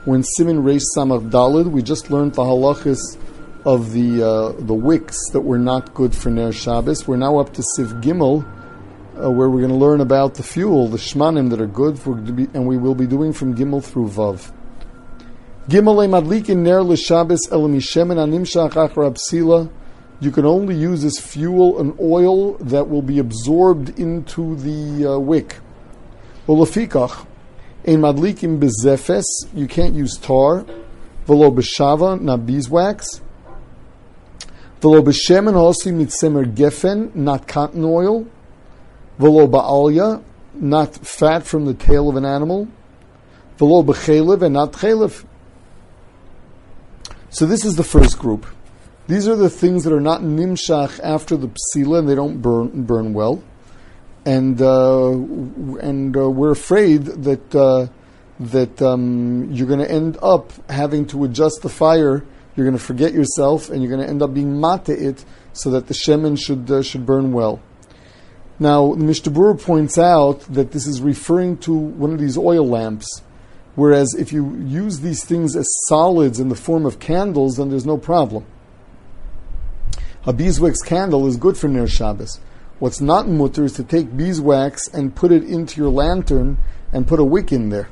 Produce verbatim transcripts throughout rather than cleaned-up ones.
We're in Siman Reish Samach Dalid. We just learned the halachas of the uh, the wicks that were not good for Ner Shabbos. We're now up to Siv Gimel, uh, where we're going to learn about the fuel, the shmanim that are good, for, and we will be doing from Gimel through Vav. Gimel madlikin ner l'Shabbos el mishemen animshach achar psila. You can only use as fuel an oil that will be absorbed into the uh, wick. Olafikach, ein madlikin bezefes. You can't use tar. Velo b'shava, not beeswax. Velo b'shemen also mitzemer gefen, not cotton oil. Velo ba'alya, not fat from the tail of an animal. Velo b'chelev, and not chelev. So this is the first group. These are the things that are not nimshach after the psila, and they don't burn burn well. And uh, and uh, we're afraid that uh, that um, you're going to end up having to adjust the fire. You're going to forget yourself, and you're going to end up being mate it, so that the shemen should uh, should burn well. Now, the Mishnah Berurah points out that this is referring to one of these oil lamps. Whereas if you use these things as solids in the form of candles, then there's no problem. A beeswax candle is good for Ner Shabbos. What's not mutter is to take beeswax and put it into your lantern and put a wick in there.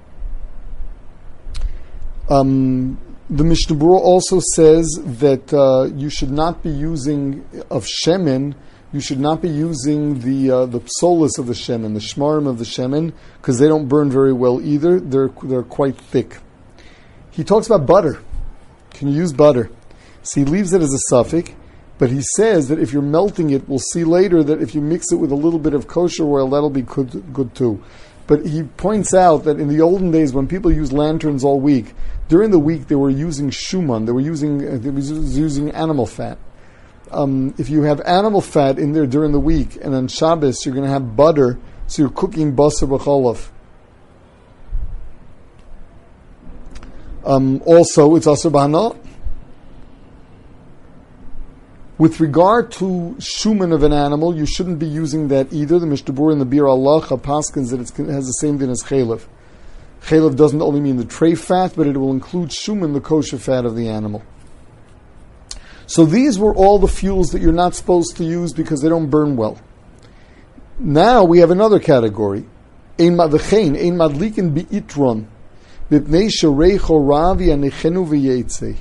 Um, the Mishnah Berurah also says that uh, you should not be using of shemen. You should not be using the uh, the psolis of the shemen, the shmarim of the shemen, because they don't burn very well either. They're they're quite thick. He talks about butter. Can you use butter? So he leaves it as a suffix, but he says that if you're melting it, we'll see later that if you mix it with a little bit of kosher oil, that'll be good, good too. But he points out that in the olden days, when people used lanterns all week, during the week they were using shuman, they were using uh, they were using animal fat. Um, if you have animal fat in there during the week, and on Shabbos you're going to have butter, so you're cooking basar b'cholav. Um, also, it's asur b'hana. With regard to shuman of an animal, you shouldn't be using that either. The Mishnah Berurah and the Bir Allah paskins that it has the same thing as chelev. Chelev doesn't only mean the tray fat, but it will include shuman, the kosher fat of the animal. So these were all the fuels that you're not supposed to use because they don't burn well. Now we have another category. Ein madlechen, ein madlikin bi'itron, b'pnei shareicho ravi anechenu v'yetzei.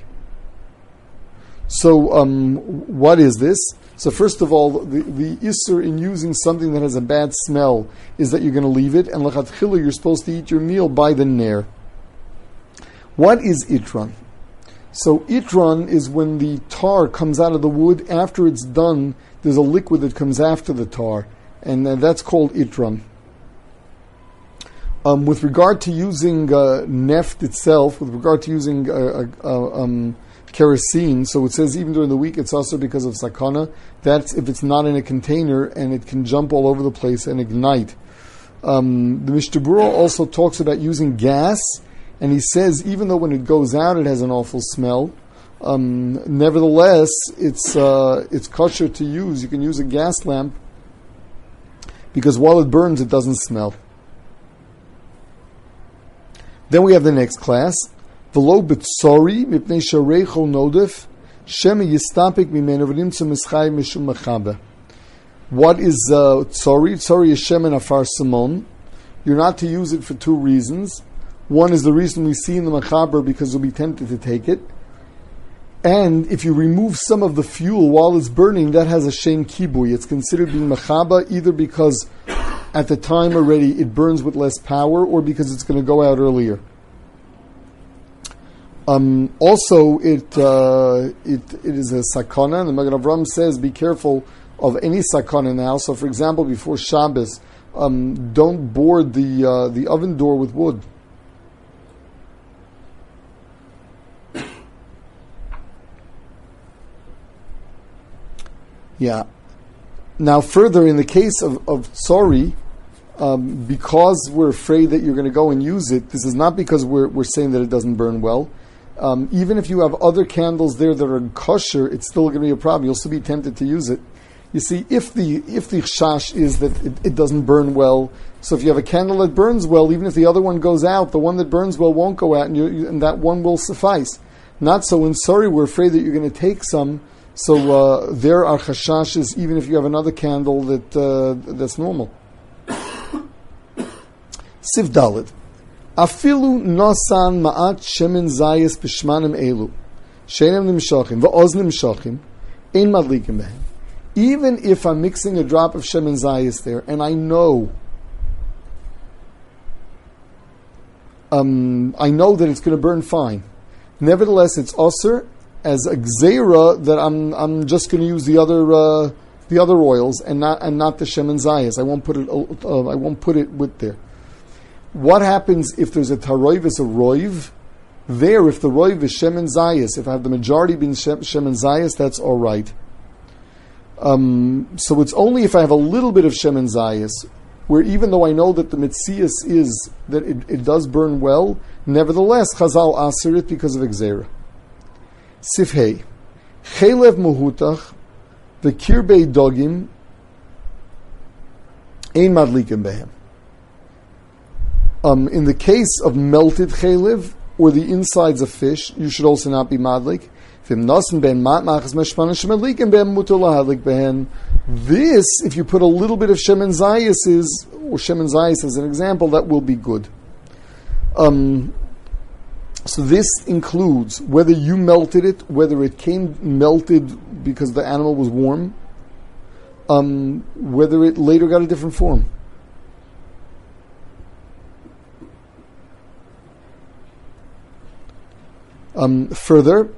So um, what is this? So first of all, the, the isser in using something that has a bad smell is that you're going to leave it, and l'chatchila you're supposed to eat your meal by the ner. What is itron? So itron is when the tar comes out of the wood. After it's done, there's a liquid that comes after the tar, and uh, that's called itron. Um, with regard to using uh, neft itself, with regard to using uh, uh, uh, um, kerosene, so it says even during the week it's also because of sakana. That's if it's not in a container and it can jump all over the place and ignite. Um, the Mishnah Berurah also talks about using gas. And he says, even though when it goes out it has an awful smell, um, nevertheless, it's uh, it's kosher to use. You can use a gas lamp because while it burns, it doesn't smell. Then we have the next class. V'lo b'tzori mipnei shareicho nodef shema yistapik mimenu v'nimtzu mischai mishum mechabe. What is uh, tzori? Tzori is shemen afar simon. You're not to use it for two reasons. One is the reason we see in the Mechaber because you'll be tempted to take it. And if you remove some of the fuel while it's burning, that has a shem kibui. It's considered being Mechaba either because at the time already it burns with less power or because it's going to go out earlier. Um, also, it, uh, it it is a sakana. And the Magen Avraham says, be careful of any sakana now. So, for example, before Shabbos, um, don't board the uh, the oven door with wood. Yeah. Now, further, in the case of, of tsori, um, because we're afraid that you're going to go and use it, this is not because we're we're saying that it doesn't burn well. Um, even if you have other candles there that are kosher, it's still going to be a problem. You'll still be tempted to use it. You see, if the if the chash is that it, it doesn't burn well, so if you have a candle that burns well, even if the other one goes out, the one that burns well won't go out, and, you, you, and that one will suffice. Not so in Sari, we're afraid that you're going to take some, so uh, there are chashashes, even if you have another candle that uh, that's normal. Siv Dalet. Afilu nosan ma'at shemen zayis b'shmanim elu, shenem nimshachim, v'oz nimshachim, ein madlikim behem. Even if I'm mixing a drop of shemen zayis there, and I know, um, I know that it's going to burn fine. Nevertheless, it's osir as a gzeira that I'm I'm just going to use the other uh, the other oils and not and not the shemen zayis. I won't put it uh, I won't put it with there. What happens if there's a taroivis, a roiv? There, if the roiv is shemen zayis, if I have the majority being shemen zayis, that's all right. Um, so it's only if I have a little bit of shemen zayis, where even though I know that the mitzias is that it, it does burn well, nevertheless Chazal asir it because of exera. Sifhei chelev muhutach v'kirbei dogim ein madlikim behem. Um, in the case of melted chelev or the insides of fish, you should also not be madlik. This, if you put a little bit of shemen zayis, is, or shemen zayis as an example, that will be good. Um, so this includes whether you melted it, whether it came melted because the animal was warm, um, whether it later got a different form. Um, further,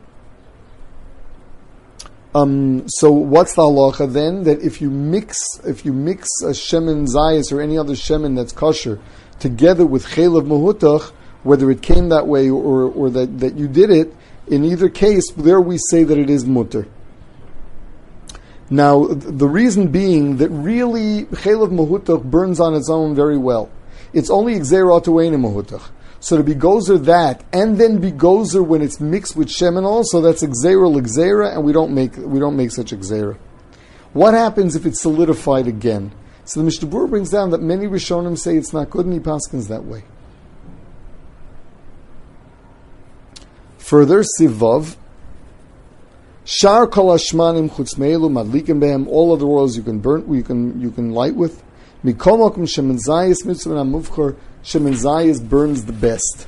Um, so what's the halacha then? That if you mix, if you mix a shemen zayis or any other shemen that's kosher together with chelev muhutach, whether it came that way or or that, that you did it, in either case, there we say that it is mutter. Now, the reason being that really chelev muhutach burns on its own very well. It's only gzeira tu'ein muhutach. So to be gozer that, and then be gozer when it's mixed with shemen also, that's gzeira l'gzeira, and we don't make we don't make such a gzeira. What happens if it's solidified again? So the Mishnah Berurah brings down that many Rishonim say it's not good, and he paskins that way. Further, Sivav, Shar kol hashmanim chutz me'elu madlikim behem, all other oils you can burn, you can you can light with. Mikol makom shemen zayis mitzvah muvchar. Shemen zayis burns the best.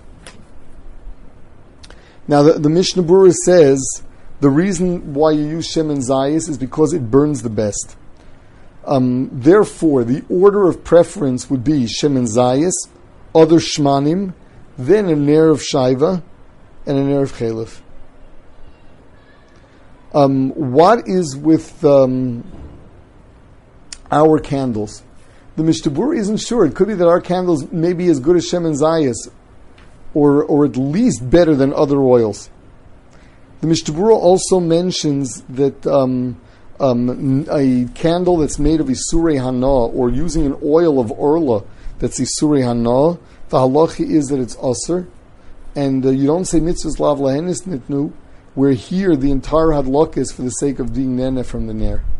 Now the, the Mishnah Berurah says the reason why you use shemen zayis is because it burns the best. Um, therefore, the order of preference would be shemen zayis, other shmanim, then a ner of shaiva, and a ner of chelev. Um, what is with um, our candles? The Mishnah Berurah isn't sure. It could be that our candles may be as good as shemen zayis, or or at least better than other oils. The Mishnah Berurah also mentions that um, um, a candle that's made of isurei hana, or using an oil of orla that's isurei hana, the halacha is that it's aser, and uh, you don't say mitzvahs lav lahenis nitnu, where here the entire hadlok is for the sake of being nene from the ner.